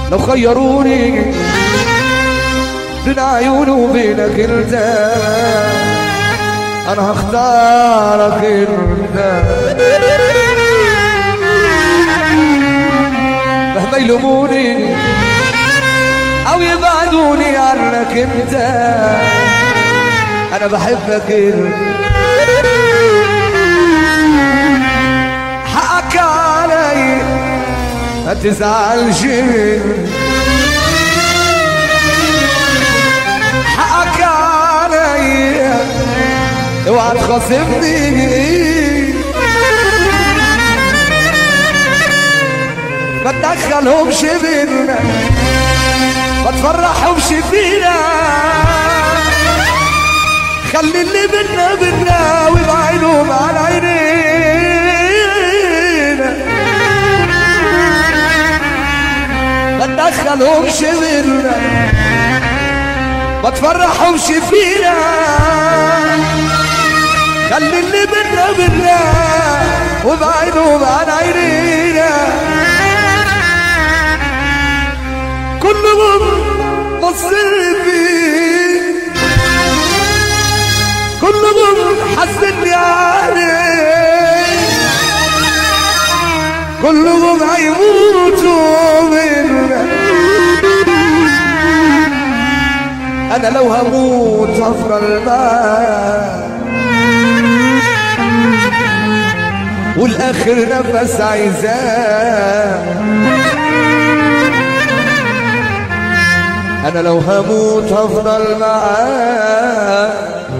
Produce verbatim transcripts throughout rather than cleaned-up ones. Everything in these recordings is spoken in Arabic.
لو خيروني بين عيوني وبينك انت انا هختارك انت. مهما يلوموني او يبعدوني عنك انت انا بحبك انت. حقك علي ما تزعلش، حقك علي اوعى تخاصمني، ما تدخلهمش بينا ما تفرحهمش فينا، خلي اللي بينا بينا وابعدهم عن عينينا، ما تدخلهمش بينا ما تفرحهمش فينا، خلي اللي بينا بينا وابعدهم عن عينينا. كلهم بصين فيك، كلهم حاسدني عليك، كلهم هيموتوا منك. انا لو هموت هفضل معاك والاخر نفس عايزاه. انا لو هموت هفضل معاك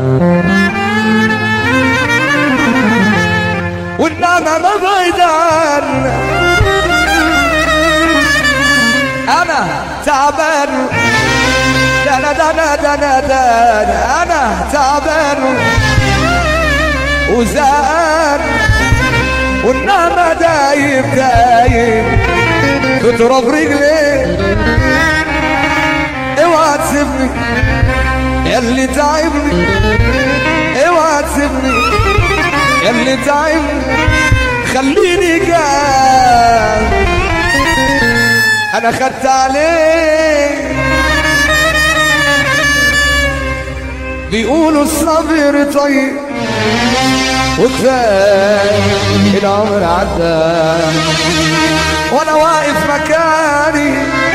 والنعمة ما بعيد عنك. انا تعبان دانا دانا دانا دانا انا تعبان وزعان والنعمة دايب دايب تضرب رجلي. اوعى تسيبني ياللي تعبني، اوعى تسيبني ياللي تعبني، خليني جاي انا خدت عليك. بيقولوا الصبر طيب وكفايه العمر عدى وانا واقف مكاني،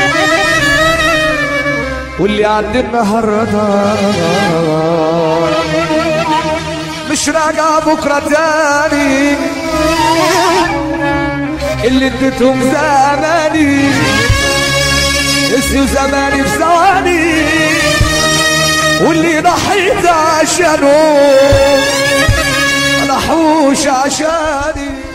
واللي عدى النهارده مش راجع بكره تاني. اللي اديتهم زماني نسيوا زماني في ثواني، واللي ضحيت عشانه ما ضحوش عشاني.